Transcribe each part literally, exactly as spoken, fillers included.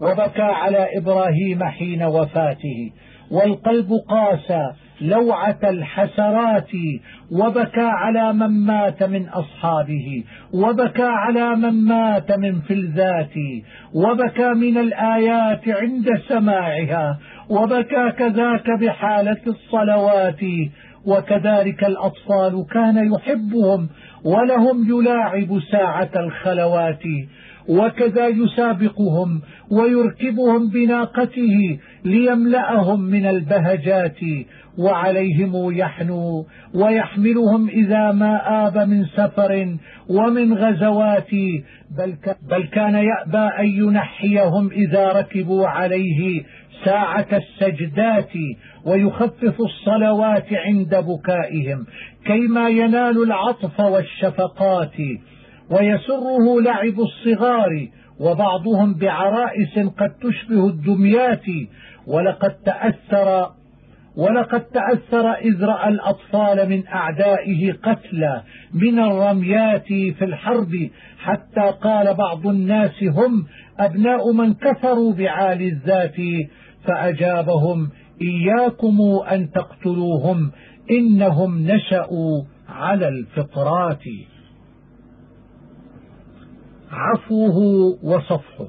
وبكى على إبراهيم حين وفاته، والقلب قاسى لوعة الحسرات، وبكى على من مات من أصحابه، وبكى على من مات من فلذات، وبكى من الآيات عند سماعها، وبكى كذاك بحالة الصلوات. وكذلك الأطفال كان يحبهم ولهم يلاعب ساعة الخلوات، وكذا يسابقهم ويركبهم بناقته ليملأهم من البهجات، وعليهم يحنو ويحملهم إذا ما آب من سفر ومن غزوات، بل كان يأبى أن ينحيهم إذا ركبوا عليه ساعة السجدات، ويخفف الصلوات عند بكائهم كيما ينال العطف والشفقات. ويسره لعب الصغار وبعضهم بعرائس قد تشبه الدميات، ولقد تأثر ولقد تأثر إذ رأى الأطفال من أعدائه قتلى من الرميات في الحرب، حتى قال بعض الناس هم أبناء من كفروا بعالي الذات، فأجابهم إياكم أن تقتلوهم إنهم نشأوا على الفطرات. عفوه وصفحه.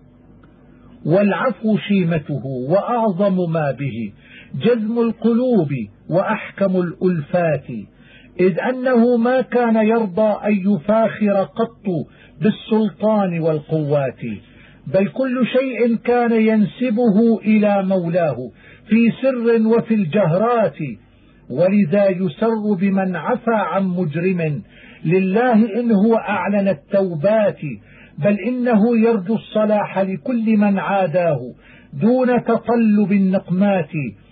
والعفو شيمته وأعظم ما به جذم القلوب وأحكم الألفات، إذ أنه ما كان يرضى أن يفاخر قط بالسلطان والقوات، بل كل شيء كان ينسبه إلى مولاه في سر وفي الجهرات، ولذا يسر بمن عفى عن مجرم لله إن هو أعلن التوبات، بل إنه يرجو الصلاح لكل من عاداه دون تطلب النقمات،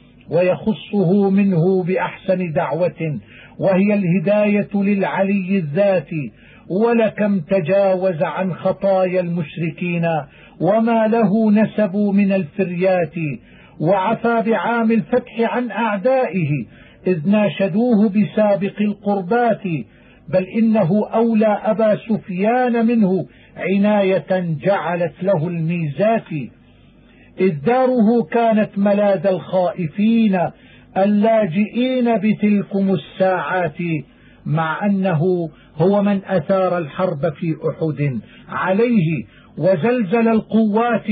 ويخصه منه بأحسن دعوة وهي الهداية للعلي الذات. ولكم تجاوز عن خطايا المشركين وما له نسب من الفريات، وعفى بعام الفتح عن أعدائه إذ ناشدوه بسابق القربات، بل إنه أولى أبا سفيان منه عناية جعلت له الميزات، إذ داره كانت ملاذ الخائفين اللاجئين بتلكم الساعات، مع أنه هو من أثار الحرب في أحد عليه وزلزل القوات،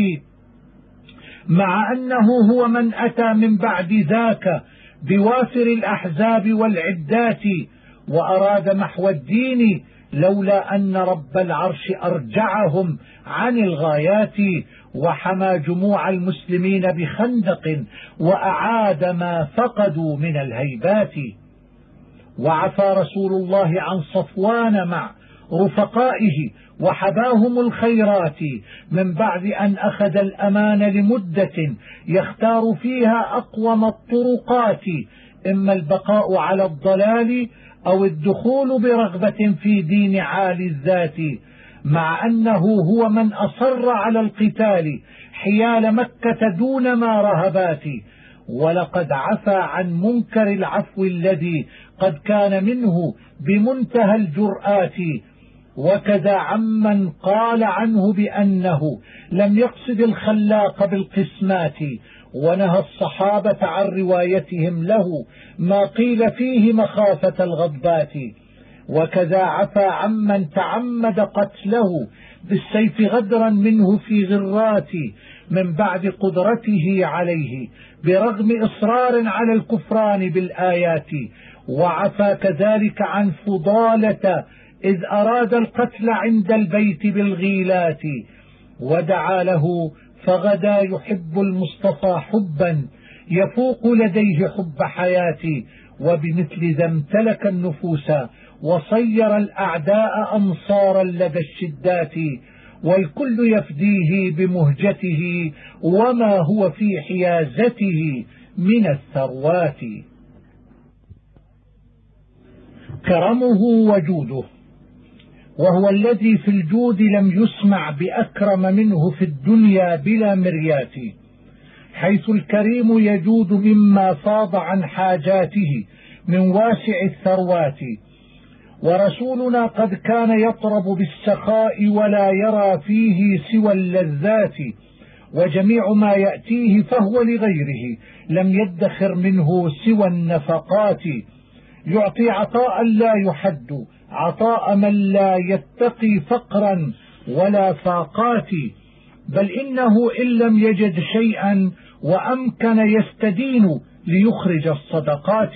مع أنه هو من أتى من بعد ذاك بوافر الأحزاب والعدات، وأراد محو الدين لولا أن رب العرش أرجعهم عن الغايات، وحمى جموع المسلمين بخندق وأعاد ما فقدوا من الهيبات. وعفى رسول الله عن صفوان مع رفقائه وحباهم الخيرات من بعد أن أخذ الأمان لمدة يختار فيها أقوم الطرقات، إما البقاء على الضلال أو الدخول برغبة في دين عالي الذات، مع أنه هو من أصر على القتال حيال مكة دون ما رهبات. ولقد عفى عن منكر العفو الذي قد كان منه بمنتهى الجرآت، وكذا عمن قال عنه بأنه لم يقصد الخلاق بالقسمات، ونهى الصحابة عن روايتهم له ما قيل فيه مخافة الغضبات. وكذا عفى عمن تعمد قتله بالسيف غدرا منه في غرات من بعد قدرته عليه برغم إصرار على الكفران بالآيات. وعفى كذلك عن فضالة إذ أراد القتل عند البيت بالغيلات، ودعا له فغدا يحب المصطفى حبا يفوق لديه حب حياتي، وبمثل ذا امتلك النفوس وصير الأعداء أنصارا لدى الشدات، والكل يفديه بمهجته وما هو في حيازته من الثروات. كرمه وجوده، وهو الذي في الجود لم يسمع بأكرم منه في الدنيا بلا مريات، حيث الكريم يجود مما فاض عن حاجاته من واسع الثروات. ورسولنا قد كان يطرب بالسخاء ولا يرى فيه سوى اللذات، وجميع ما يأتيه فهو لغيره، لم يدخر منه سوى النفقات. يعطي عطاء لا يحد، عطاء من لا يتقي فقرا ولا فاقات. بل إنه إن لم يجد شيئا وأمكن يستدين ليخرج الصدقات،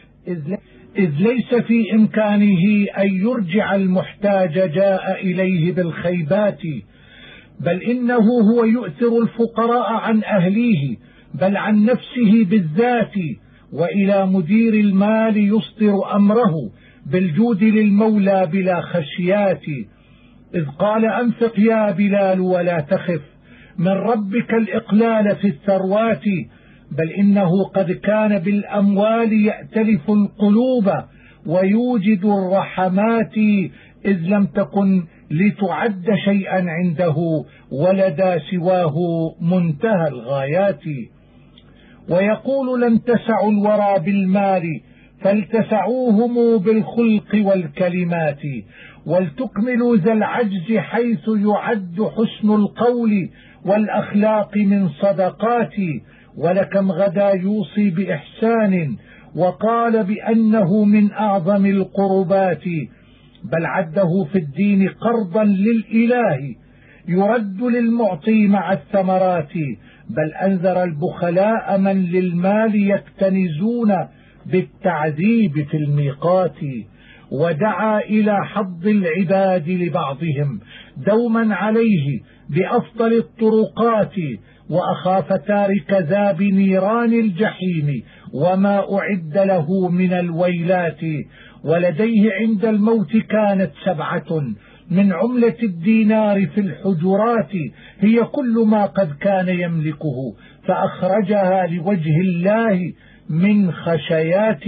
إذ ليس في إمكانه أن يرجع المحتاج جاء إليه بالخيبات. بل إنه هو يؤثر الفقراء عن أهليه، بل عن نفسه بالذات، وإلى مدير المال يصدر أمره بالجود للمولى بلا خشيات. إذ قال أنفق يا بلال ولا تخف من ربك الإقلال في الثروات. بل إنه قد كان بالأموال يأتلف القلوب ويوجد الرحمات، إذ لم تكن لتعد شيئا عنده ولدى سواه منتهى الغايات. ويقول لن تسعوا الورى بالمال فلتسعوهم بالخلق والكلمات، ولتكملوا ذا العجز حيث يعد حسن القول والأخلاق من صدقات. ولكم غدا يوصي بإحسان وقال بأنه من أعظم القربات، بل عده في الدين قرضا للإله يرد للمعطي مع الثمرات. بل أنذر البخلاء من للمال يكتنزون بالتعذيب في الميقات. ودعا إلى حظ العباد لبعضهم دوما عليه بأفضل الطرقات، وأخاف تارك ذا بنيران الجحيم وما أعد له من الويلات. ولديه عند الموت كانت سبعة من عملة الدينار في الحجرات، هي كل ما قد كان يملكه فأخرجها لوجه الله من خشيات.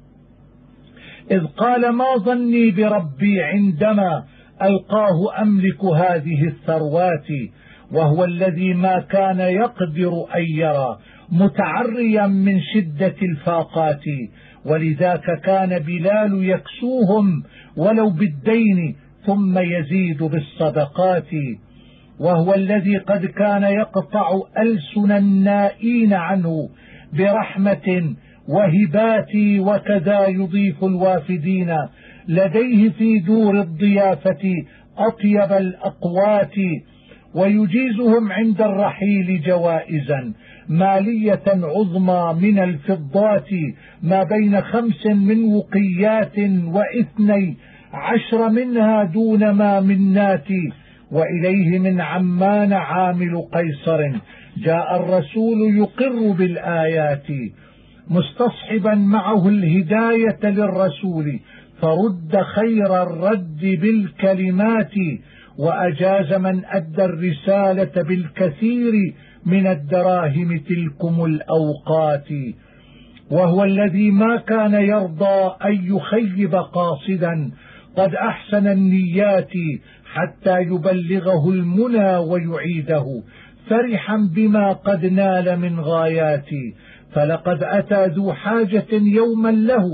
إذ قال ما ظني بربي عندما ألقاه أملك هذه الثروات، وهو الذي ما كان يقدر أن يرى متعريا من شدة الفاقات. ولذاك كان بلال يكسوهم ولو بالدين ثم يزيد بالصدقات. وهو الذي قد كان يقطع ألسن النائين عنه برحمة وهبات، وكذا يضيف الوافدين لديه في دور الضيافة أطيب الأقوات، ويجيزهم عند الرحيل جوائزا مالية عظمى من الفضات ما بين خمس من وقيات واثني عشر منها دون ما منات. وإليه من عمان عامل قيصر جاء الرسول يقر بالآيات، مستصحبا معه الهداية للرسول فرد خير الرد بالكلمات. وأجاز من أدى الرسالة بالكثير من الدراهم تلكم الأوقات. وهو الذي ما كان يرضى أن يخيب قاصدا قد أحسن النيات حتى يبلغه المنى ويعيده فرحا بما قد نال من غايات. فلقد أتى ذو حاجة يوما له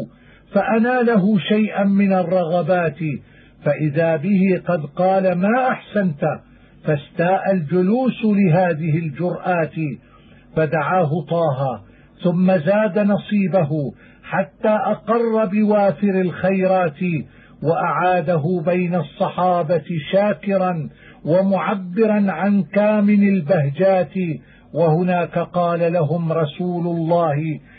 فأناله شيئا من الرغبات، فإذا به قد قال ما أحسنت، فاستاء الجلوس لهذه الجرآت. فدعاه طه ثم زاد نصيبه حتى أقر بوافر الخيرات، وأعاده بين الصحابة شاكرا ومعبرا عن كامن البهجات. وهناك قال لهم رسول الله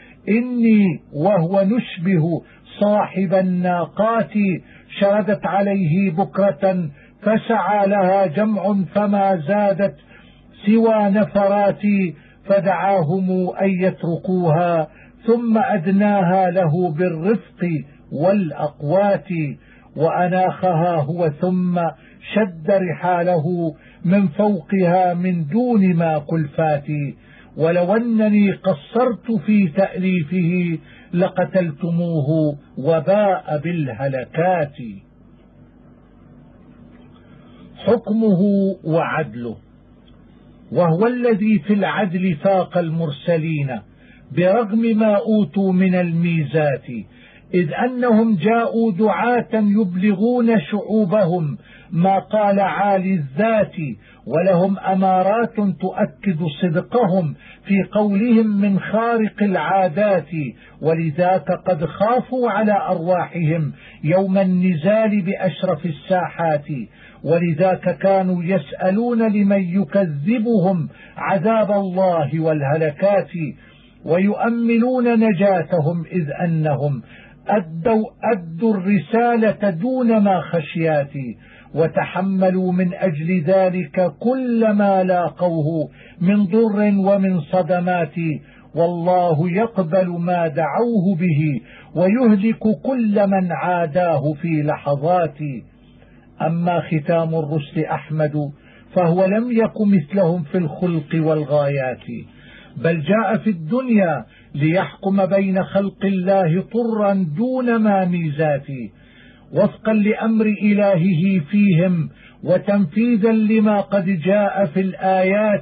إني وهو نشبه صاحب الناقات، شردت عليه بكرة فسعى لها جمع فما زادت سوى نفرات، فدعاهم أن يتركوها ثم أدناها له بالرفق والأقوات، وأناخها هو ثم شد رحاله من فوقها من دون ما كلفات. ولو أنني قصرت في تأليفه لقتلتموه وباء بالهلكات. حكمه وعدله. وهو الذي في العدل فاق المرسلين برغم ما أوتوا من الميزات، إذ أنهم جاءوا دعاة يبلغون شعوبهم ما قال عالي الذات، ولهم أمارات تؤكد صدقهم في قولهم من خارق العادات، ولذاك قد خافوا على أرواحهم يوم النزال بأشرف الساحات، ولذاك كانوا يسألون لمن يكذبهم عذاب الله والهلكات، ويؤملون نجاتهم إذ أنهم أدوا, أدوا الرسالة دون ما خشيات، وتحملوا من أجل ذلك كل ما لاقوه من ضر ومن صدمات، والله يقبل ما دعوه به ويهلك كل من عاداه في لحظات. أما ختام الرسل أحمد فهو لم يك مثلهم في الخلق والغايات، بل جاء في الدنيا ليحكم بين خلق الله طرا دون ما ميزات، وفقا لأمر إلهه فيهم وتنفيذا لما قد جاء في الآيات،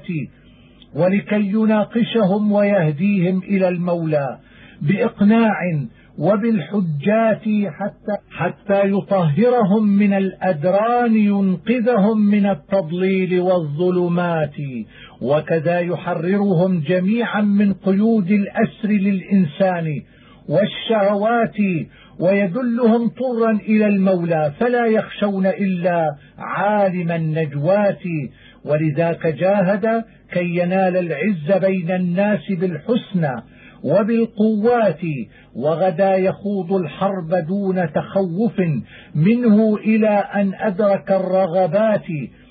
ولكي يناقشهم ويهديهم إلى المولى بإقناع وبالحجات حتى, حتى يطهرهم من الأدران، ينقذهم من التضليل والظلمات، وكذا يحررهم جميعا من قيود الأسر للإنسان والشهوات، ويدلهم طرا إلى المولى فلا يخشون إلا عالم النجوات، ولذاك جاهد كي ينال العز بين الناس بالحسنى وبالقوات، وغدا يخوض الحرب دون تخوف منه إلى أن أدرك الرغبات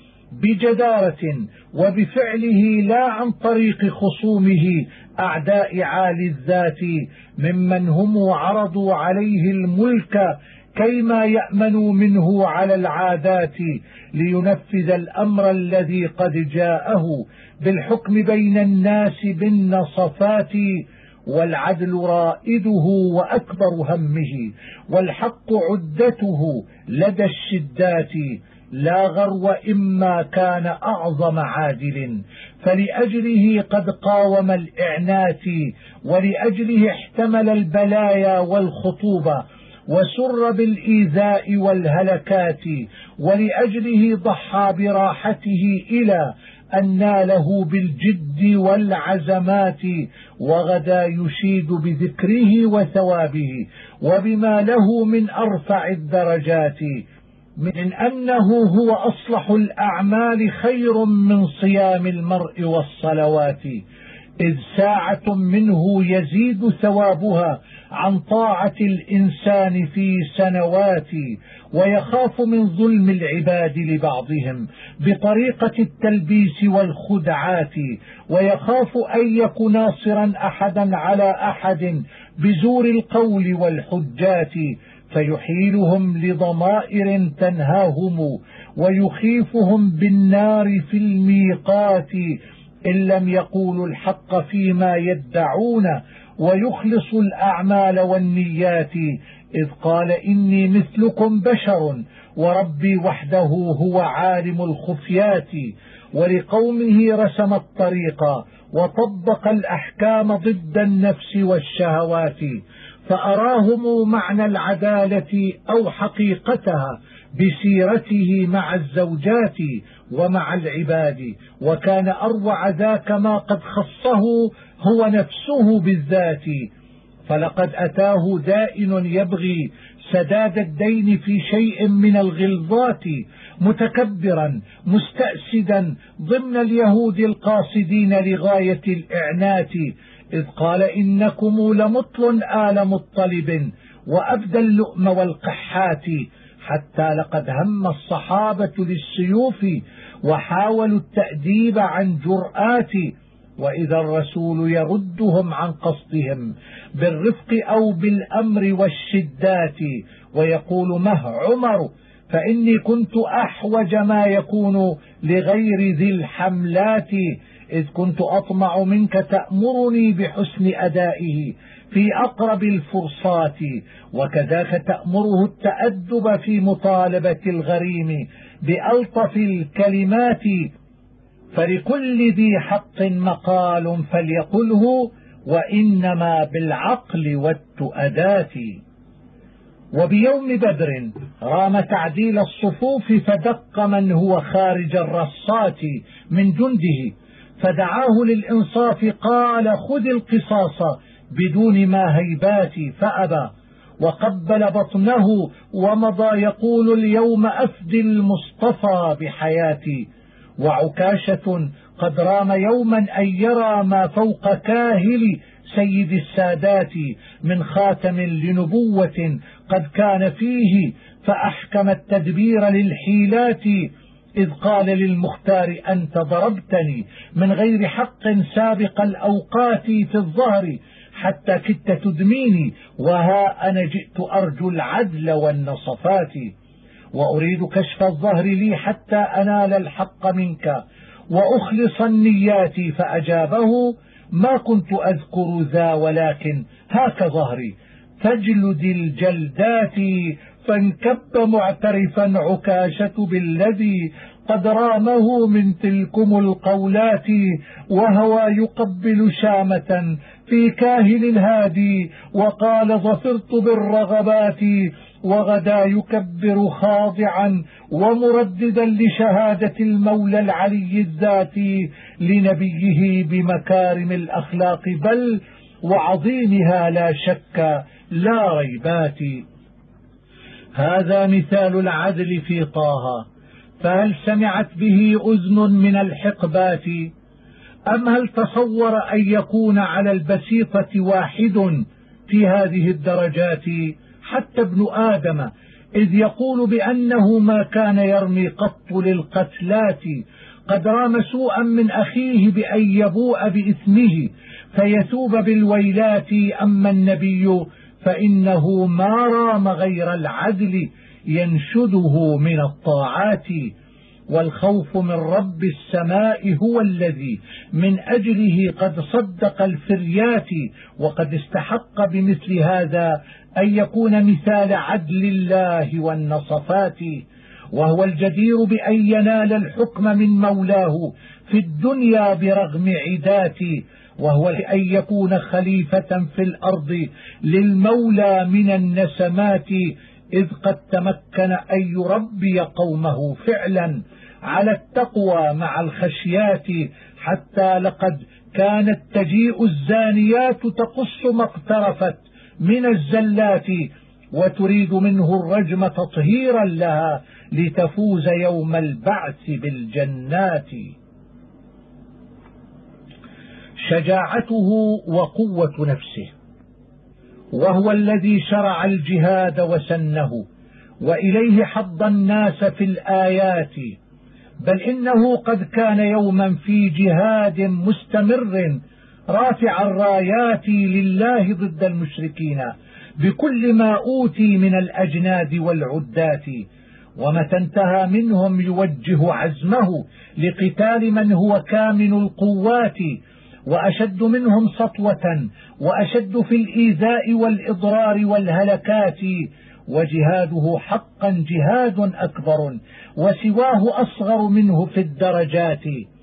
بجدارة وبفعله لا عن طريق خصومه أعداء عالي الذات، ممن هم عرضوا عليه الملك كيما يأمنوا منه على العادات، لينفذ الأمر الذي قد جاءه بالحكم بين الناس بالنصفات، والعدل رائده وأكبر همه، والحق عدته لدى الشدات، لا غرو إما كان أعظم عادل، فلأجله قد قاوم الإعنات، ولأجله احتمل البلايا والخطوبة، وسر بالإيذاء والهلكات، ولأجله ضحى براحته إلى أن ناله بالجد والعزمات، وغدا يشيد بذكره وثوابه وبما له من أرفع الدرجات، من أنه هو أصلح الأعمال خير من صيام المرء والصلوات، إذ ساعة منه يزيد ثوابها عن طاعة الإنسان في سنوات، ويخاف من ظلم العباد لبعضهم بطريقة التلبيس والخدعات، ويخاف أن يكون ناصرا أحدا على أحد بزور القول والحجات، فيحيلهم لضمائر تنهاهم، ويخيفهم بالنار في الميقات، إن لم يقولوا الحق فيما يدعون، ويخلص الأعمال والنيات، إذ قال إني مثلكم بشر وربي وحده هو عالم الخفيات، ولقومه رسم الطريق وطبق الأحكام ضد النفس والشهوات، فأراهم معنى العدالة أو حقيقتها بسيرته مع الزوجات ومع العباد، وكان أروع ذاك ما قد خصه هو نفسه بالذات، فلقد أتاه دائن يبغي سداد الدين في شيء من الغلظات، متكبرا مستأسدا ضمن اليهود القاصدين لغاية الإعنات، إذ قال إنكم لمطل آل مطلب وأبدى اللؤم والقحات، حتى لقد هم الصحابة للسيوف وحاولوا التأديب عن جرآت، وإذا الرسول يردهم عن قصدهم بالرفق أو بالأمر والشدات، ويقول مه عمر فإني كنت أحوج ما يكون لغير ذي الحملات، إذ كنت أطمع منك تأمرني بحسن أدائه في أقرب الفرصات، وكذاك تأمره التأدب في مطالبة الغريم بألطف الكلمات، فلكل ذي حق مقال فليقله، وإنما بالعقل والتؤدات. وبيوم بدر رام تعديل الصفوف فدق من هو خارج الرصات من جنده، فدعاه للإنصاف قال خذ القصاص بدون ما هيبات، فأبى وقبل بطنه ومضى يقول اليوم أفدي المصطفى بحياتي. وعكاشة قد رام يوما أن يرى ما فوق كاهل سيد السادات من خاتم لنبوة قد كان فيه، فأحكم التدبير للحيلات إذ قال للمختار أنت ضربتني من غير حق سابق الأوقات في الظهر حتى كدت تدميني، وها أنا جئت أرجو العدل والنصفات، وأريد كشف الظهر لي حتى أنال الحق منك وأخلص النيات. فأجابه ما كنت أذكر ذا ولكن هاك ظهري فاجلد الجلدات. فانكب معترفا عكاشة بالذي قد رامه من تلكم القولات، وهوى يقبل شامة في كاهل الهادي وقال ظفرت بالرغبات، وغدا يكبر خاضعا ومرددا لشهادة المولى العلي الذاتي لنبيه بمكارم الأخلاق بل وعظيمها لا شك لا ريبات. هذا مثال العدل في طه، فهل سمعت به أذن من الحقبات؟ أم هل تصور أن يكون على البسيطة واحد في هذه الدرجات؟ حتى ابن آدم إذ يقول بأنه ما كان يرمي قط للقتلات قد رام سوءا من أخيه بأن يبوء بإثمه فيتوب بالويلات. أما النبي فإنه ما رام غير العدل ينشده من الطاعات، والخوف من رب السماء هو الذي من أجله قد صدق الفريات، وقد استحق بمثل هذا أن يكون مثال عدل الله والنصفات، وهو الجدير بأن ينال الحكم من مولاه في الدنيا برغم عداته، وهو أن يكون خليفة في الأرض للمولى من النسمات، إذ قد تمكن أن يربي قومه فعلا على التقوى مع الخشيات، حتى لقد كانت تجيء الزانيات تقص ما اقترفت من الزلات وتريد منه الرجم تطهيرا لها لتفوز يوم البعث بالجنات. شجاعته وقوة نفسه، وهو الذي شرع الجهاد وسنه وإليه حض الناس في الآيات، بل إنه قد كان يوما في جهاد مستمر رافع الرايات لله ضد المشركين بكل ما أوتي من الأجناد والعدات، ومتى انتهى منهم يوجه عزمه لقتال من هو كامن القوات وأشد منهم سطوة وأشد في الإيذاء والإضرار والهلكات، وجهاده حقا جهاد أكبر وسواه أصغر منه في الدرجات،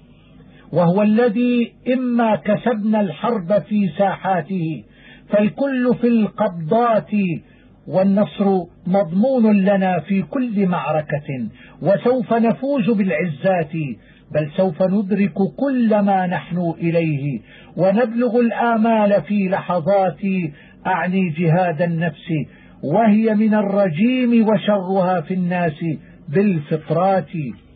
وهو الذي إما كسبنا الحرب في ساحاته فالكل في القبضات، والنصر مضمون لنا في كل معركة وسوف نفوز بالعزات، بل سوف ندرك كل ما نحن إليه ونبلغ الآمال في لحظات. أعني جهاد النفس وهي من الرجيم وشرها في الناس بالفطرات،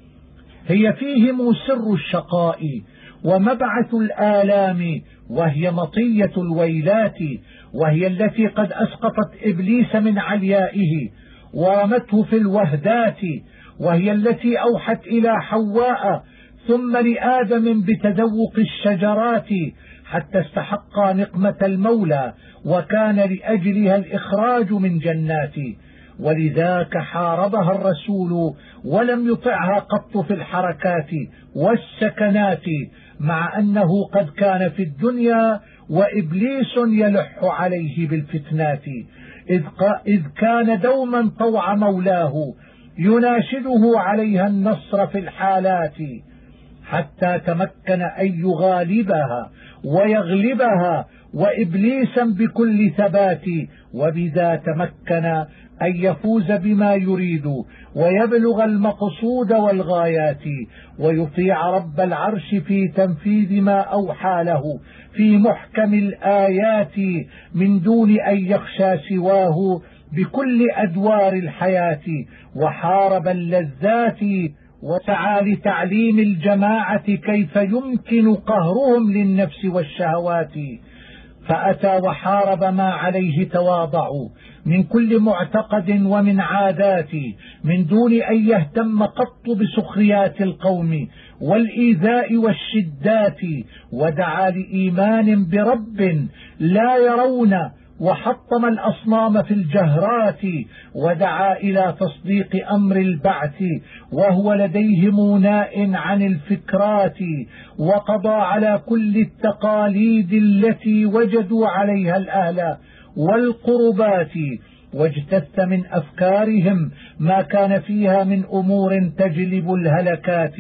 هي فيهم سر الشقاء ومبعث الآلام، وهي مطية الويلات، وهي التي قد أسقطت إبليس من عليائه ورمته في الوهدات، وهي التي أوحت إلى حواء ثم لآدم بتذوق الشجرات حتى استحقا نقمة المولى وكان لأجلها الإخراج من جنات، ولذاك حاربها الرسول ولم يطعها قط في الحركات والسكنات، مع أنه قد كان في الدنيا وإبليس يلح عليه بالفتنات، إذ كان دوما طوع مولاه يناشده عليها النصر في الحالات، حتى تمكن أن يغالبها ويغلبها وإبليسا بكل ثبات، وبذا تمكن أن يفوز بما يريد ويبلغ المقصود والغايات، ويطيع رب العرش في تنفيذ ما أوحى له في محكم الآيات من دون أن يخشى سواه بكل أدوار الحياة، وحارب اللذات وسعى لتعليم الجماعة كيف يمكن قهرهم للنفس والشهوات، فأتى وحارب ما عليه تواضعوا من كل معتقد ومن عادات، من دون أن يهتم قط بسخريات القوم والإيذاء والشدات، ودعا لإيمان برب لا يرون، وحطم الأصنام في الجهرات، ودعا إلى تصديق أمر البعث وهو لديهم ناء عن الفكرات، وقضى على كل التقاليد التي وجدوا عليها الأهل والقربات، واجتث من أفكارهم ما كان فيها من أمور تجلب الهلكات،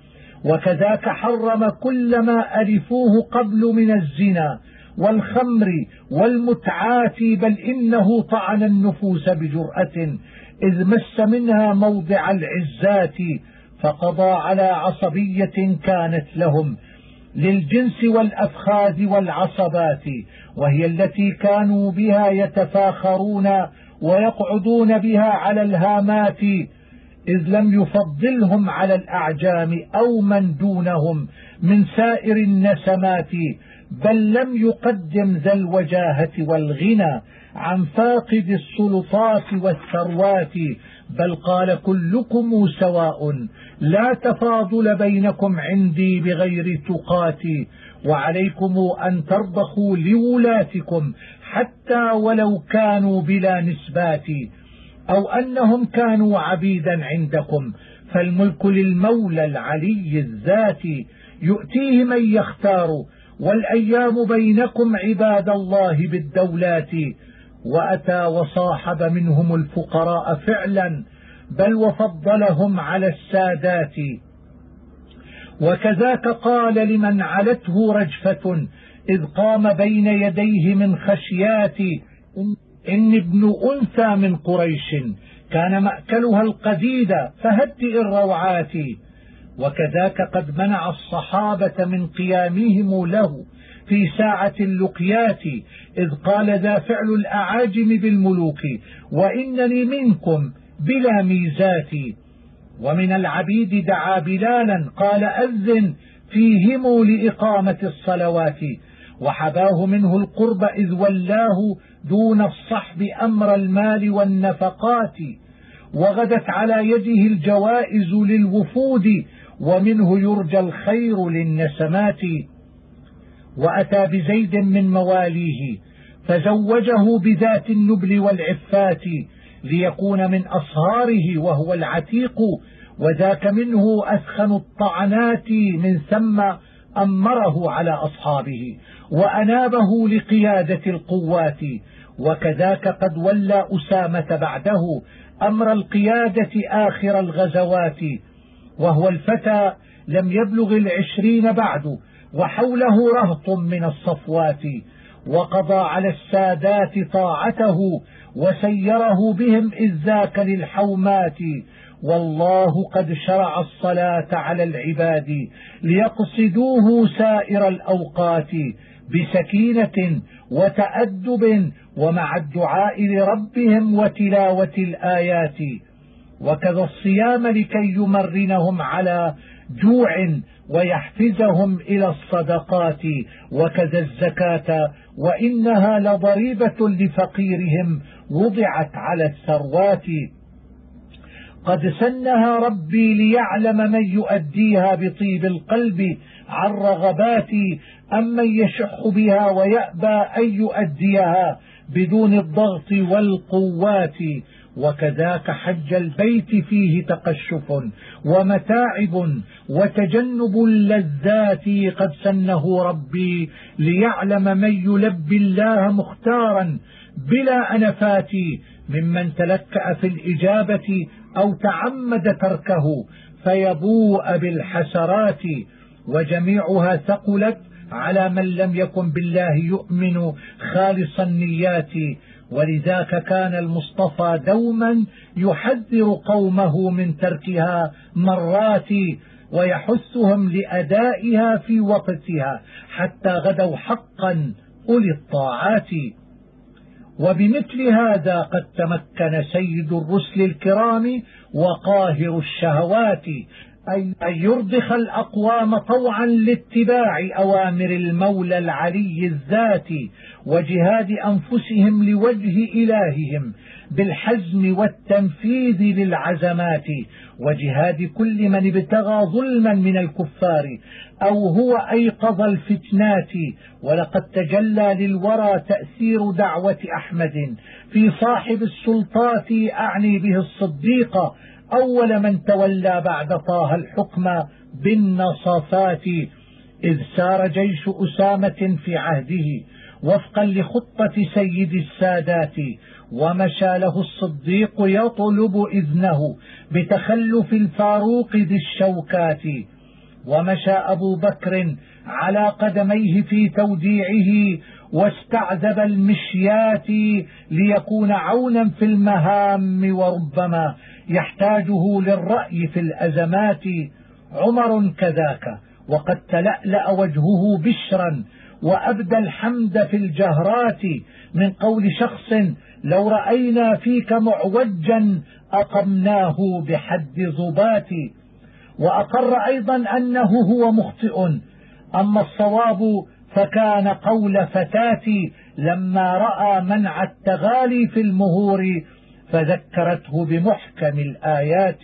وكذاك حرم كل ما ألفوه قبل من الزنا والخمر والمتعات، بل إنه طعن النفوس بجرأة إذ مس منها موضع العزات، فقضى على عصبية كانت لهم للجنس والأفخاذ والعصبات، وهي التي كانوا بها يتفاخرون ويقعدون بها على الهامات، إذ لم يفضلهم على الأعجام أو من دونهم من سائر النسمات، بل لم يقدم ذا الوجاهة والغنى عن فاقد السلطات والثروات، بل قال كلكم سواء لا تفاضل بينكم عندي بغير تقات، وعليكم أن ترضخوا لولاتكم حتى ولو كانوا بلا نسبات، أو أنهم كانوا عبيدا عندكم، فالملك للمولى العلي الذات يؤتيه من يختار، والأيام بينكم عباد الله بالدولات، وأتى وصاحب منهم الفقراء فعلا بل وفضلهم على السادات، وكذاك قال لمن علته رجفة إذ قام بين يديه من خشيات إن ابن أنثى من قريش كان مأكلها القديد فهدئ الروعات، وكذاك قد منع الصحابة من قيامهم له في ساعة اللقيات إذ قال ذا فعل الأعاجم بالملوك وإنني منكم بلا ميزات، ومن العبيد دعا بلالا قال أذن فيهم لإقامة الصلوات، وحباه منه القرب إذ ولاه دون الصحب أمر المال والنفقات، وغدت على يده الجوائز للوفود ومنه يرجى الخير للنسمات، وأتى بزيد من مواليه فزوجه بذات النبل والعفات ليكون من أصهاره وهو العتيق، وذاك منه أسخن الطعنات، من ثم أمره على أصحابه وأنابه لقيادة القوات، وكذاك قد ولى أسامة بعده أمر القيادة آخر الغزوات، وهو الفتى لم يبلغ العشرين بعد وحوله رهط من الصفوات، وقضى على السادات طاعته وسيره بهم إذ ذاك للحومات، والله قد شرع الصلاة على العباد ليقصدوه سائر الأوقات بسكينة وتأدب ومع الدعاء لربهم وتلاوة الآيات، وكذا الصيام لكي يمرنهم على جوع ويحفزهم إلى الصدقات، وكذا الزكاة وإنها لضريبة لفقيرهم وضعت على الثروات، قد سنها ربي ليعلم من يؤديها بطيب القلب عن رغبات، أمن يشح بها ويأبى أن يؤديها بدون الضغط والقوات، وكذاك حج البيت فيه تقشف ومتاعب وتجنب اللذات، قد سنه ربي ليعلم من يلبي الله مختارا بلا أنفات، ممن تلكأ في الإجابة أو تعمد تركه فيبوء بالحسرات، وجميعها ثقلت على من لم يكن بالله يؤمن خالص النيات، ولذاك كان المصطفى دوما يحذر قومه من تركها مرات ويحثهم لأدائها في وقتها حتى غدوا حقا أولي الطاعات. وبمثل هذا قد تمكن سيد الرسل الكرام وقاهر الشهوات أن يرضخ الأقوام طوعا لاتباع أوامر المولى العلي الذات وجهاد أنفسهم لوجه إلههم بالحزم والتنفيذ للعزمات، وجهاد كل من ابتغى ظلما من الكفار أو هو أيقظ الفتنات. ولقد تجلى للورى تأثير دعوة أحمد في صاحب السلطات، أعني به الصديق أول من تولى بعد طه الحكم بالنصافات، إذ سار جيش أسامة في عهده وفقا لخطة سيد السادات، ومشى له الصديق يطلب إذنه بتخلف الفاروق ذي الشوكات، ومشى أبو بكر على قدميه في توديعه واستعذب المشيات ليكون عونا في المهام وربما يحتاجه للرأي في الأزمات. عمر كذاك وقد تلألأ وجهه بشرا وأبدى الحمد في الجهرات من قول شخص لو رأينا فيك معوجا أقمناه بحد ضبات، وأقر أيضا أنه هو مخطئ، أما الصواب فكان قول فتاتي لما رأى منع التغالي في المهور فذكرته بمحكم الآيات.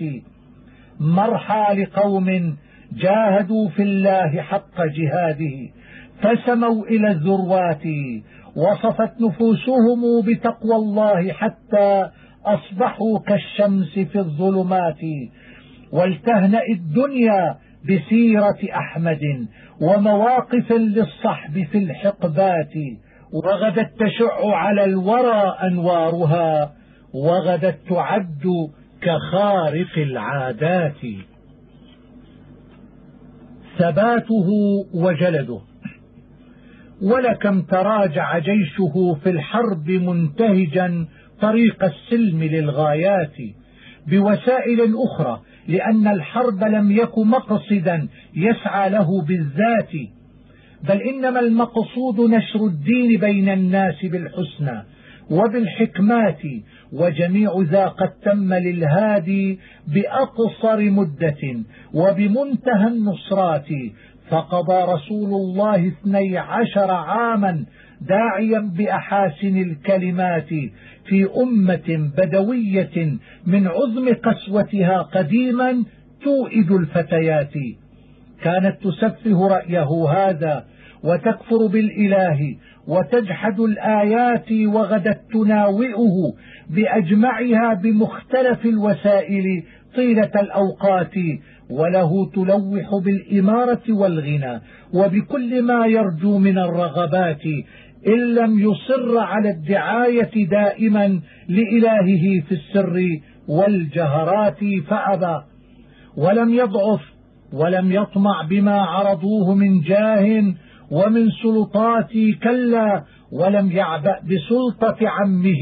مرحى لقوم جاهدوا في الله حق جهاده فسموا إلى الذروات، وصفت نفوسهم بتقوى الله حتى أصبحوا كالشمس في الظلمات. ولتهنأ الدنيا بسيرة أحمد ومواقف للصحب في الحقبات، وغدت تشع على الورى أنوارها وغدت تعد كخارق العادات. ثباته وجلده. ولكم تراجع جيشه في الحرب منتهجا طريق السلم للغايات بوسائل أخرى، لأن الحرب لم يكن مقصدا يسعى له بالذات، بل إنما المقصود نشر الدين بين الناس بالحسنى وبالحكمات، وجميع ذا قد تم للهادي بأقصر مدة وبمنتهى النصرات. فقضى رسول الله اثني عشر عاما داعيا بأحاسن الكلمات في أمة بدوية من عظم قسوتها قديما توئد الفتيات، كانت تسفه رأيه هذا وتكفر بالإله وتجحد الآيات، وغدت تناوئه بأجمعها بمختلف الوسائل طيلة الأوقات، وله تلوح بالإمارة والغنى وبكل ما يرجو من الرغبات، إن لم يصر على الدعاية دائما لإلهه في السر والجهرات فأبى، ولم يضعف ولم يطمع بما عرضوه من جاه ومن سلطات، كلا ولم يعبأ بسلطة عمه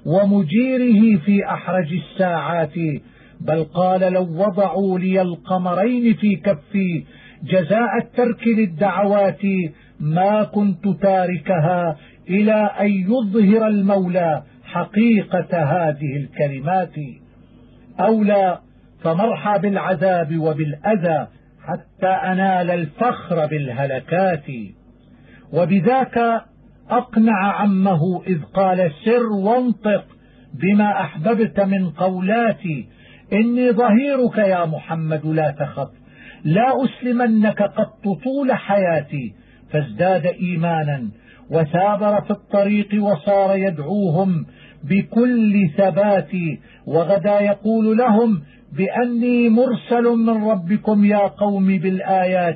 ومجيره في أحرج الساعات، بل قال لو وضعوا لي القمرين في كفي جزاء الترك للدعوات ما كنت تاركها إلى أن يظهر المولى حقيقة هذه الكلمات. أولى فمرحى بالعذاب وبالأذى حتى أنال الفخر بالهلكات. وبذاك أقنع عمه إذ قال سر وانطق بما أحببت من قولاتي، إني ظهيرك يا محمد لا تخف، لا أسلمنك قط طول حياتي. فازداد إيمانا وثابر في الطريق وصار يدعوهم بكل ثبات، وغدا يقول لهم بأني مرسل من ربكم يا قوم بالآيات،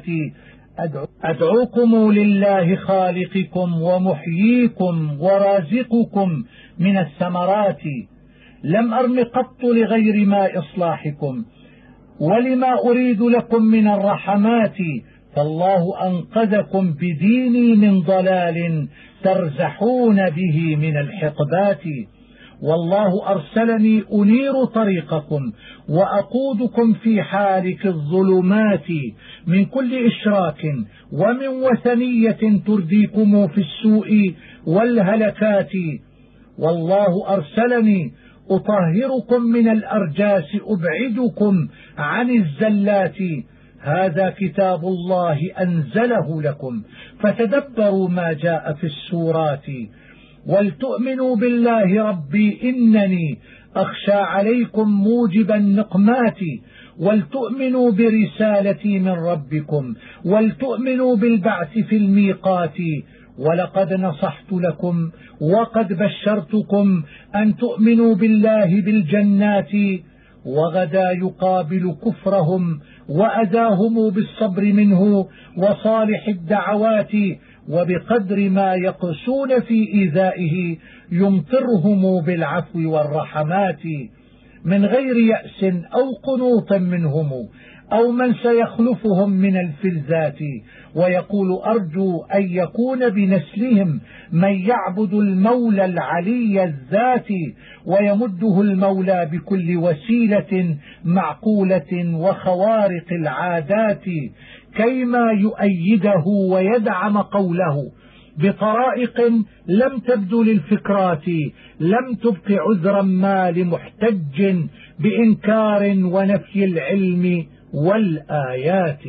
أدعوكم لله خالقكم ومحييكم ورازقكم من الثمرات، لم أرم قط لغير ما إصلاحكم ولما أريد لكم من الرحمات، فالله أنقذكم بديني من ضلال ترزحون به من الحقبات، والله أرسلني أنير طريقكم وأقودكم في حالك الظلمات من كل إشراك ومن وثنية ترديكم في السوء والهلكات. والله أرسلني أطهركم من الأرجاس أبعدكم عن الزلات. هذا كتاب الله أنزله لكم فتدبروا ما جاء في السورات. ولتؤمنوا بالله ربي إنني أخشى عليكم موجب النقمات، ولتؤمنوا برسالتي من ربكم، ولتؤمنوا بالبعث في الميقات. ولقد نصحت لكم وقد بشرتكم أن تؤمنوا بالله بالجنات، وغدا يقابل كفرهم وأذاهم بالصبر منه وصالح الدعوات، وبقدر ما يقسون في إيذائه يمطرهم بالعفو والرحمات، من غير يأس أو قنوط منهم أو من سيخلفهم من الفلذات. ويقول أرجو أن يكون بنسلهم من يعبد المولى العلي الذات، ويمده المولى بكل وسيلة معقولة وخوارق العادات، كيما يؤيده ويدعم قوله بطرائق لم تبدو للفكرات، لم تبق عذرا ما لمحتج بإنكار ونفي العلم والآيات.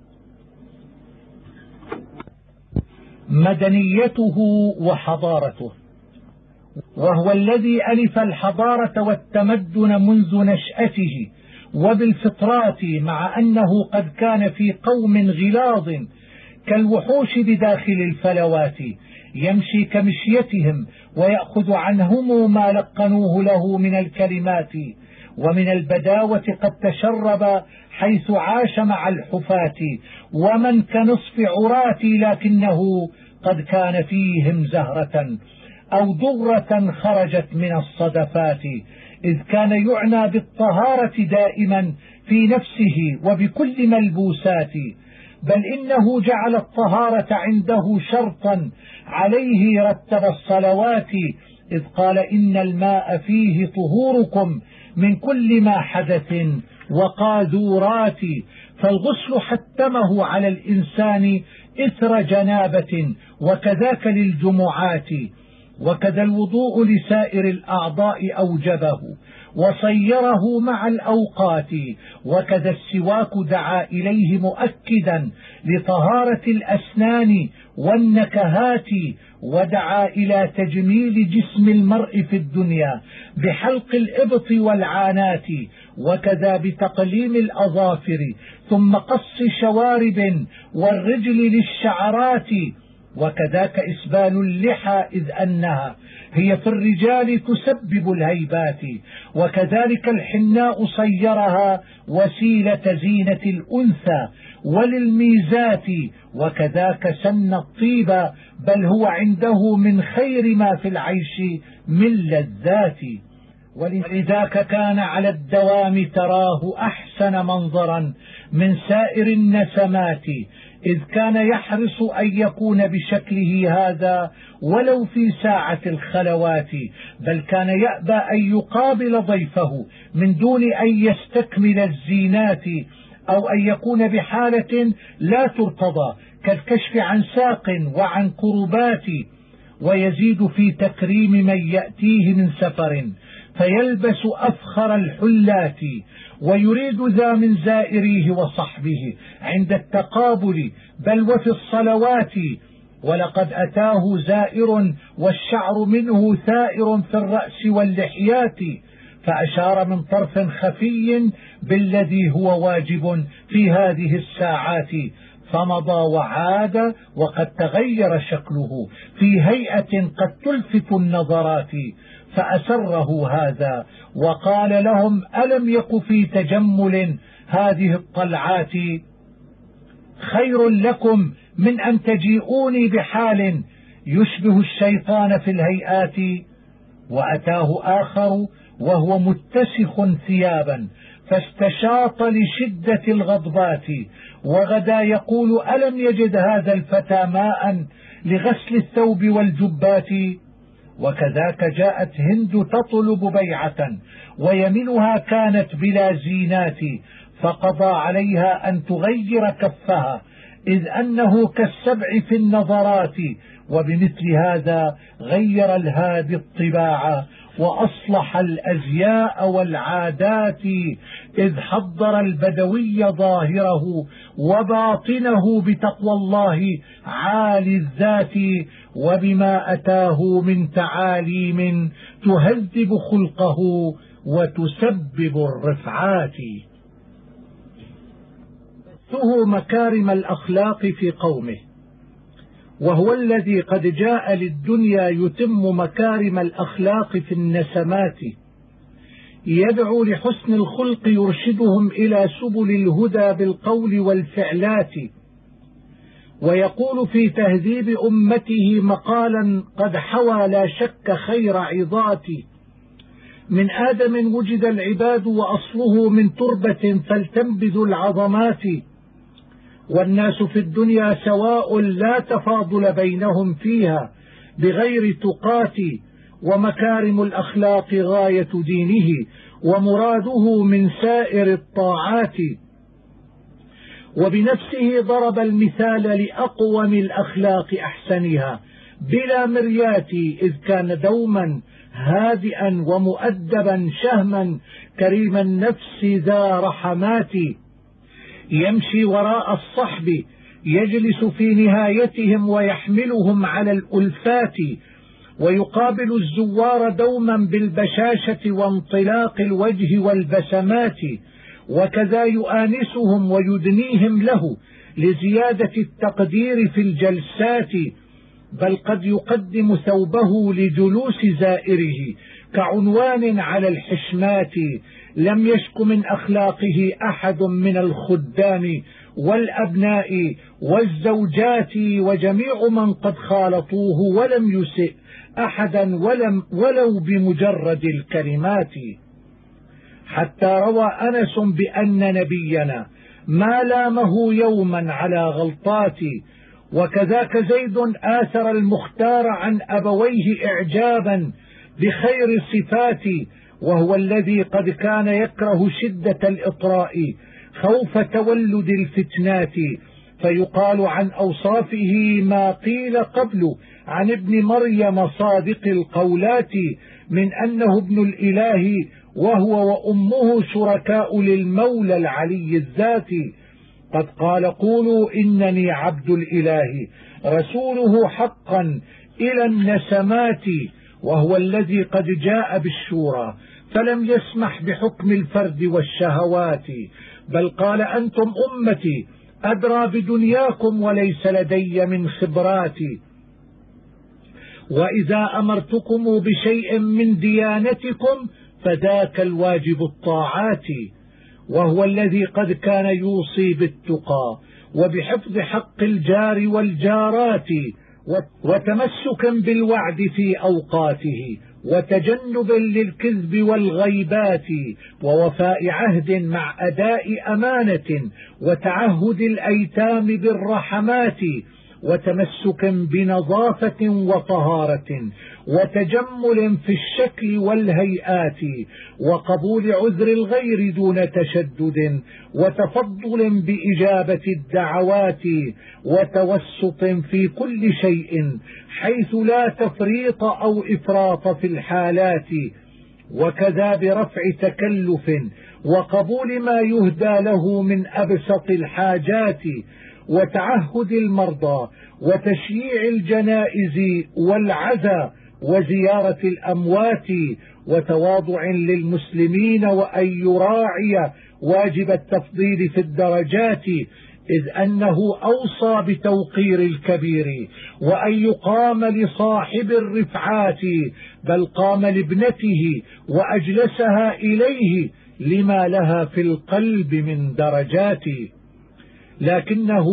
مدنيته وحضارته. وهو الذي ألف الحضارة والتمدن منذ نشأته وبالفطرات، مع أنه قد كان في قوم غلاظ كالوحوش بداخل الفلوات، يمشي كمشيتهم ويأخذ عنهم ما لقنوه له من الكلمات، ومن البداوة قد تشرب حيث عاش مع الحفاة ومن كنصف عرات، لكنه قد كان فيهم زهرة أو ضرة خرجت من الصدفات، إذ كان يعنى بالطهارة دائما في نفسه وبكل ملبوسات، بل إنه جعل الطهارة عنده شرطا عليه رتب الصلوات، إذ قال إن الماء فيه طهوركم من كل ما حدث وقاذورات. فالغسل حتمه على الإنسان إثر جنابة، وكذاك للجمعات، وكذا الوضوء لسائر الأعضاء أوجبه وصيره مع الأوقات، وكذا السواك دعا إليه مؤكدا لطهارة الأسنان والنكهات، ودعا إلى تجميل جسم المرء في الدنيا بحلق الإبط والعانات، وكذا بتقليم الأظافر ثم قص شوارب والرجل للشعرات، وكذاك إسبال اللحى إذ أنها هي في الرجال تسبب الهيبات، وكذلك الحناء صيرها وسيلة زينة الأنثى وللميزات، وكذاك سن الطيب بل هو عنده من خير ما في العيش من لذات. ولذاك كان على الدوام تراه أحسن منظرا من سائر النسمات، إذ كان يحرص أن يكون بشكله هذا ولو في ساعة الخلوات، بل كان يأبى أن يقابل ضيفه من دون أن يستكمل الزينات، أو أن يكون بحالة لا ترتضى كالكشف عن ساق وعن كربات، ويزيد في تكريم من يأتيه من سفر فيلبس أفخر الحلات، ويريد ذا من زائريه وصحبه عند التقابل بل وفي الصلوات. ولقد أتاه زائر والشعر منه ثائر في الرأس واللحيات، فأشار من طرف خفي بالذي هو واجب في هذه الساعات، فمضى وعاد وقد تغير شكله في هيئة قد تلفت النظرات، فأسره هذا وقال لهم ألم يك في تجمل هذه الطلعات خير لكم من أن تجيئوني بحال يشبه الشيطان في الهيئات. وأتاه آخر وهو متسخ ثيابا فاستشاط لشدة الغضبات، وغدا يقول: ألم يجد هذا الفتى ماء لغسل الثوب والجبات؟ وكذاك جاءت هند تطلب بيعة، ويمنها كانت بلا زينات، فقضى عليها أن تغير كفها، إذ أنه كالسبع في النظرات. وبمثل هذا غير الهادي الطباع، وأصلح الأزياء والعادات، إذ حضر البدوي ظاهره وباطنه بتقوى الله عالي الذات، وبما أتاه من تعاليم تهذب خلقه وتسبب الرفعات. بثه مكارم الأخلاق في قومه، وهو الذي قد جاء للدنيا يتم مكارم الأخلاق في النسمات، يدعو لحسن الخلق، يرشدهم إلى سبل الهدى بالقول والفعلات، ويقول في تهذيب أمته مقالا قد حوى لا شك خير عظات: من آدم وجد العباد وأصله من تربة فلتنبذ العظمات، والناس في الدنيا سواء لا تفاضل بينهم فيها بغير تقات، ومكارم الأخلاق غاية دينه ومراده من سائر الطاعات. وبنفسه ضرب المثال لأقوم الأخلاق أحسنها بلا مريات، إذ كان دوما هادئا ومؤدبا شهما كريم النفس ذا رحمات، يمشي وراء الصحب يجلس في نهايتهم ويحملهم على الألفات، ويقابل الزوار دوما بالبشاشة وانطلاق الوجه والبسمات، وكذا يؤانسهم ويدنيهم له لزيادة التقدير في الجلسات، بل قد يقدم ثوبه لجلوس زائره كعنوان على الحشمات. لم يشك من أخلاقه أحد من الخدام والأبناء والزوجات وجميع من قد خالطوه، ولم يسئ أحدا ولم ولو بمجرد الكلمات. حتى روى أنس بأن نبينا ما لامه يوما على غلطات، وكذاك زيد آثر المختار عن أبويه إعجابا بخير الصفات، وهو الذي قد كان يكره شدة الإطراء خوف تولد الفتنات، فيقال عن أوصافه ما قيل قبل عن ابن مريم صادق القولات، من أنه ابن الإله وهو وأمه شركاء للمولى العلي الذات. قد قال: قولوا إنني عبد الإله رسوله حقا إلى النسمات، وهو الذي قد جاء بالشورى فلم يسمح بحكم الفرد والشهوات، بل قال: أنتم أمتي أدرى بدنياكم وليس لدي من خبراتي، وإذا أمرتكم بشيء من ديانتكم فذاك الواجب الطاعات. وهو الذي قد كان يوصي بالتقى وبحفظ حق الجار والجارات، وتمسكا بالوعد في أوقاته، وتجنبا للكذب والغيبات، ووفاء عهد مع أداء أمانة، وتعهد الأيتام بالرحمات، وتمسكا بنظافة وطهارة، وتجمل في الشكل والهيئات، وقبول عذر الغير دون تشدد، وتفضل بإجابة الدعوات، وتوسط في كل شيء حيث لا تفريط أو إفراط في الحالات، وكذا برفع تكلف وقبول ما يهدى له من أبسط الحاجات، وتعهد المرضى، وتشييع الجنائز والعزا، وزيارة الأموات، وتواضع للمسلمين، وأن يراعي واجب التفضيل في الدرجات، إذ أنه أوصى بتوقير الكبير، وأن يقام لصاحب الرفعات، بل قام لابنته وأجلسها إليه لما لها في القلب من درجات. لكنه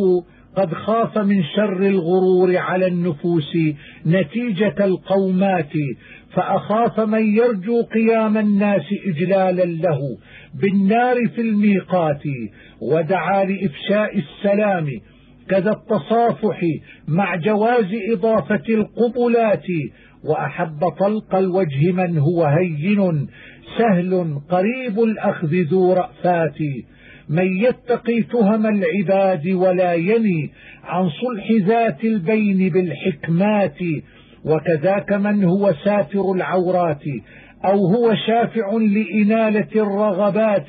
قد خاف من شر الغرور على النفوس نتيجة القومات، فأخاف من يرجو قيام الناس إجلالا له بالنار في الميقات، ودعا لإفشاء السلام كذا التصافح مع جواز إضافة القبلات، وأحب طلق الوجه من هو هين سهل قريب الأخذ ذو رأفات، من يتقي تهم العباد ولا يني عن صلح ذات البين بالحكمات، وكذاك من هو ساتر العورات أو هو شافع لإنالة الرغبات،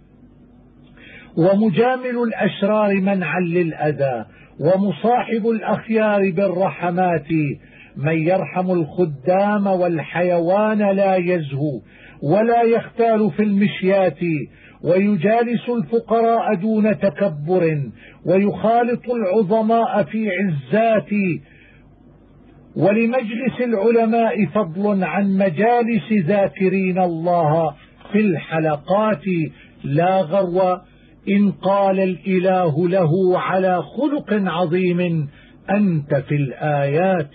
ومجامل الأشرار منعا للأذى، ومصاحب الأخيار بالرحمات، من يرحم الخدام والحيوان لا يزهو ولا يختال في المشيات، ويجالس الفقراء دون تكبر، ويخالط العظماء في عزات، ولمجلس العلماء فضل عن مجالس ذاكرين الله في الحلقات، لا غرو إن قال الإله له على خلق عظيم أنت في الآيات.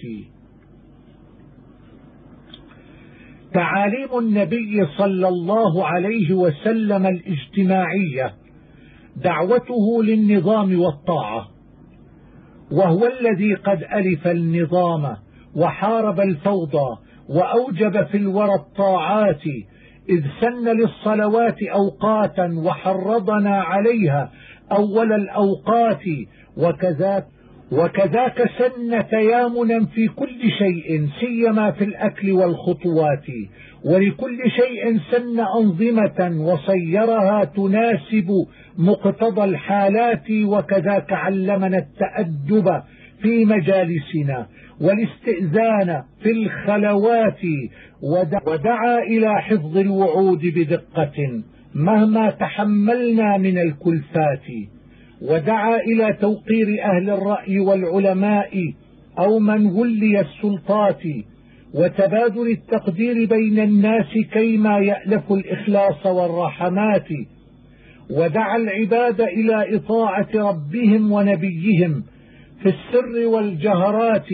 تعاليم النبي صلى الله عليه وسلم الاجتماعية دعوته للنظام والطاعة، وهو الذي قد ألف النظام وحارب الفوضى وأوجب في الورى الطاعات، إذ سن للصلوات أوقاتا وحرضنا عليها أول الأوقات، وكذاك وكذاك سن تيامنا في كل شيء سيما في الأكل والخطوات، ولكل شيء سن أنظمة وصيرها تناسب مقتضى الحالات، وكذاك علمنا التأدب في مجالسنا والاستئذان في الخلوات، ودعا إلى حفظ الوعود بدقة مهما تحملنا من الكلفات، ودعا إلى توقير أهل الرأي والعلماء أو من ولي السلطات، وتبادل التقدير بين الناس كيما يألف الإخلاص والرحمات، ودعا العباد إلى إطاعة ربهم ونبيهم في السر والجهرات،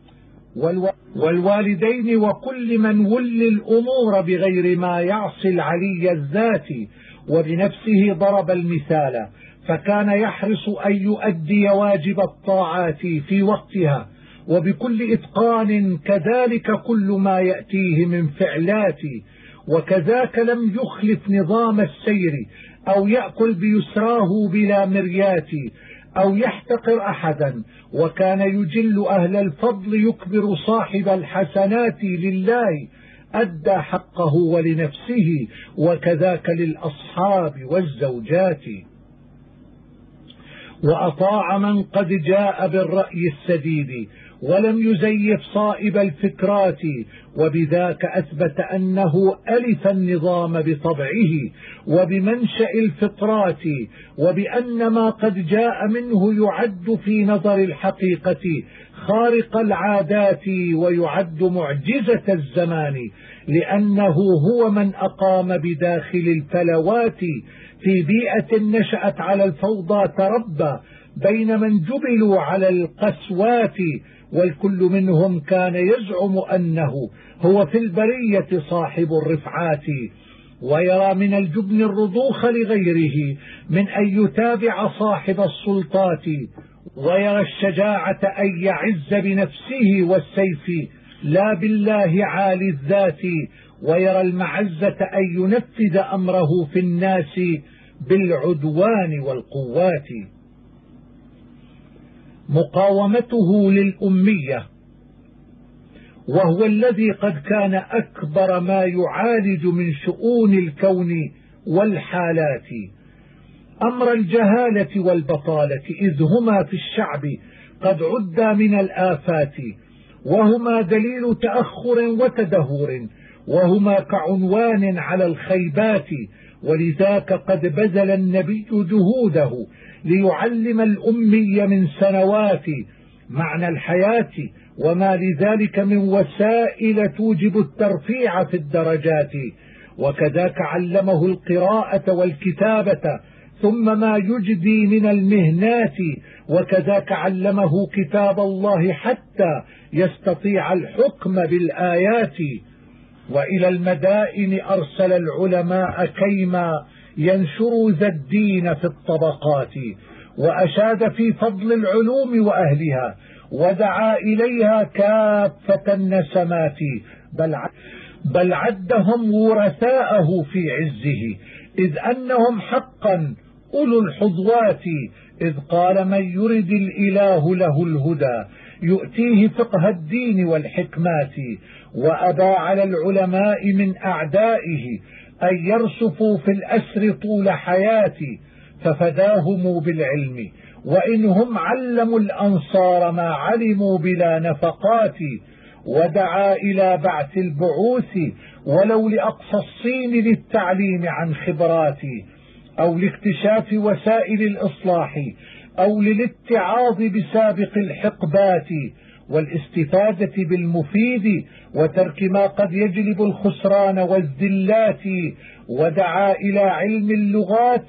والوالدين وكل من ولي الأمور بغير ما يعصي العلي الذات، وبنفسه ضرب المثال فكان يحرص أن يؤدي واجب الطاعات في وقتها وبكل إتقان، كذلك كل ما يأتيه من فعلات، وكذاك لم يخلف نظام السير أو يأكل بيسراه بلا مريات أو يحتقر أحدا، وكان يجل أهل الفضل يكبر صاحب الحسنات لله أدى حقه ولنفسه، وكذاك للأصحاب والزوجات، وأطاع من قد جاء بالرأي السديد ولم يزيف صائب الفكرات، وبذاك أثبت أنه ألف النظام بطبعه وبمنشأ الفطرات، وبأن ما قد جاء منه يعد في نظر الحقيقة خارق العادات ويعد معجزة الزمان، لأنه هو من أقام بداخل الفلوات في بيئة نشأت على الفوضى تربى بين من جبلوا على القسوات، والكل منهم كان يزعم أنه هو في البرية صاحب الرفعات، ويرى من الجبن الرضوخ لغيره من أن يتابع صاحب السلطات، ويرى الشجاعة أن يعز بنفسه والسيف لا بالله عالي الذات، ويرى المعزة أن ينفذ أمره في الناس بالعدوان والقوات. مقاومته للأمية، وهو الذي قد كان أكبر ما يعالج من شؤون الكون والحالات، أمر الجهالة والبطالة، إذ هما في الشعب قد عدا من الآفات، وهما دليل تأخر وتدهور، وهما كعنوان على الخيبات، ولذاك قد بذل النبي جهوده ليعلم الأمي من سنوات معنى الحياة وما لذلك من وسائل توجب الترفيع في الدرجات، وكذاك علمه القراءة والكتابة ثم ما يجدي من المهنات، وكذاك علمه كتاب الله حتى يستطيع الحكم بالآيات. وإلى المدائن أرسل العلماء كيما ينشروا ذا الدين في الطبقات، وأشاد في فضل العلوم وأهلها، ودعا إليها كافة النسمات، بل بل عدهم ورثاءه في عزه، إذ أنهم حقا أولو الحظوات، إذ قال من يرد الإله له الهدى يؤتيه فقه الدين والحكمات. وأبى على العلماء من أعدائه أن يرسفوا في الأسر طول حياتي، ففداهم بالعلم، وإنهم علموا الأنصار ما علموا بلا نفقات. ودعا إلى بعث البعوث ولو لأقصى الصين للتعليم عن خبرات، أو لاكتشاف وسائل الإصلاح، أو للاتعاظ بسابق الحقبات، والاستفادة بالمفيد وترك ما قد يجلب الخسران والذلات. ودعا إلى علم اللغات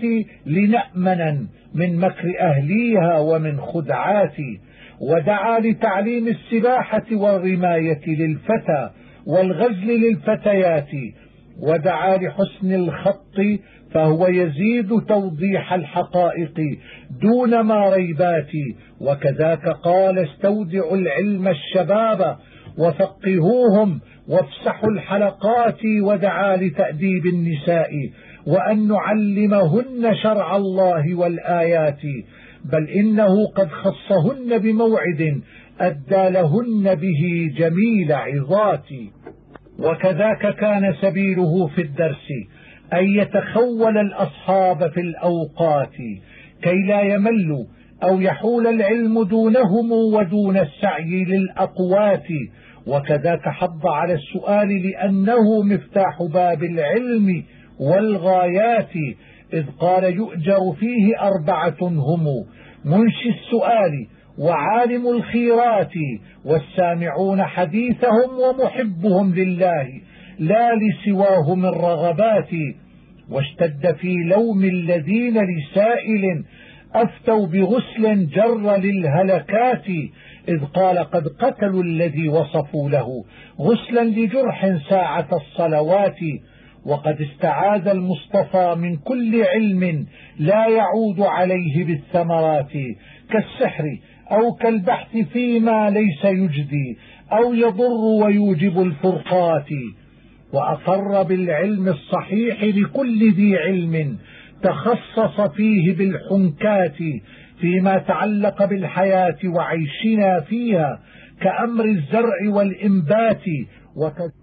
لنأمنا من مكر أهليها ومن خدعات. ودعا لتعليم السباحة والرماية للفتى والغزل للفتيات. ودعا لحسن الخط فهو يزيد توضيح الحقائق دون ما ريبات. وكذاك قال استودع العلم الشباب وفقهوهم وافسحوا الحلقات. ودعا لتأديب النساء وأن نعلمهن شرع الله والآيات، بل إنه قد خصهن بموعد أدى لهن به جميل عظات. وكذاك كان سبيله في الدرس أن يتخول الأصحاب في الأوقات كي لا يملوا أو يحول العلم دونهم ودون السعي للأقوات. وكذاك حض على السؤال لأنه مفتاح باب العلم والغايات، إذ قال يؤجر فيه أربعة هم منشي السؤال وعالم الخيرات، والسامعون حديثهم ومحبهم لله لا لسواه من رغبات. واشتد في لوم الذين لسائل أفتوا بغسل جر للهلكات، إذ قال قد قتلوا الذي وصفوا له غسلا لجرح ساعة الصلوات. وقد استعاذ المصطفى من كل علم لا يعود عليه بالثمرات، كالسحر أو كالبحث فيما ليس يجدي أو يضر ويوجب الفرقات. وأقر بالعلم الصحيح لكل ذي علم تخصص فيه بالحنكات فيما تعلق بالحياة وعيشنا فيها كأمر الزرع والإنبات. وكذلك